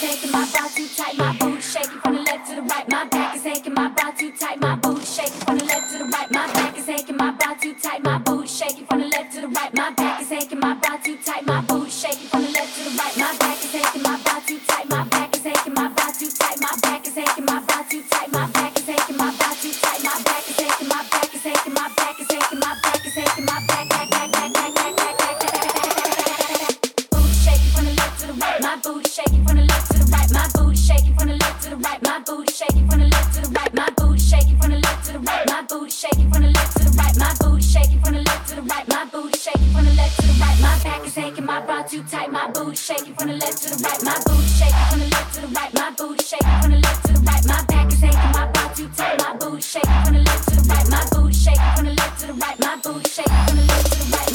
is aching, my bra too tight, my booty shaking from the left to the right. My back is aching, my bra too tight, my booty shaking from the left to the right. My back is aching, my bra too tight, my booty shaking from the left to the right. My back is aching, my bra too tight, my booty shaking from the left to the right. My back is aching, my bra too tight, my back is aching, my bra too tight, my back is aching, my bra too tight, my back is aching, my bra too tight, my back is aching, my back is aching, my back is aching, my back is aching, my back, booty shaking from the left to the right. My booty shaking from the left to the right. My booty shaking from the left to the right. My booty shaking from the left to the right. My booty shaking from the left to the right. My booty shaking from the left to the right. My booty shaking from the left to the right. My booty shaking from the left to the right. My back is aching, my bra too tight. My booty shaking from the left to the right. My booty shaking from the left to the right. My booty shaking from the left to the right. My back is aching, my bra too tight. My booty shaking from the left to the right. My booty shaking from the left to the right. My booty shaking from the left to the right.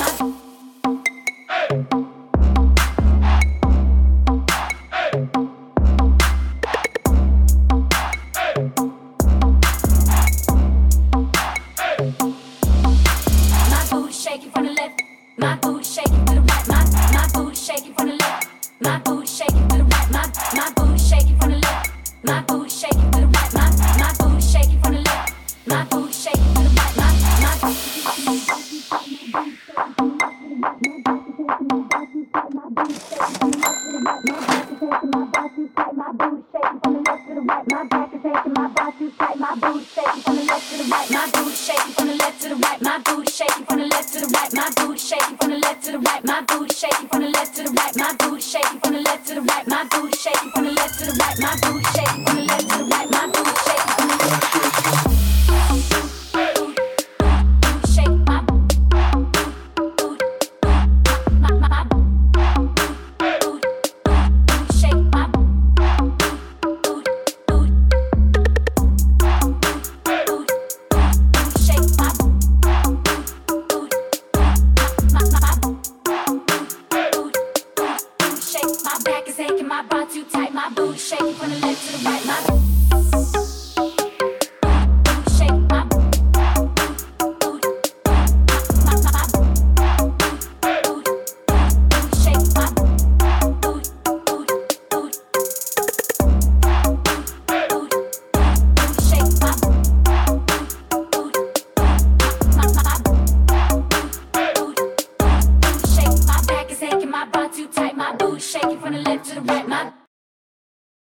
My booty shaking from the left. My booty shaking to the right. My booty shaking from the left. My booty shaking to the right. My booty shaking from the left. My booty shaking to the right. My booty shaking from the left. My booty shaking to the right. My back is aching, my bra too tight. My booty shaking from the left to the right. My booty shaking from the left to the right. My booty shaking from the left to the right. My booty shaking from the left to the right. My booty shaking from the left to the right. My booty shaking from the left to the right. My booty shaking from the left to the right. My booty shaking from the left to the right. My booty shaking from the left to the right. My back is aching, my bra too tight, my booty shaking from the left to the right. My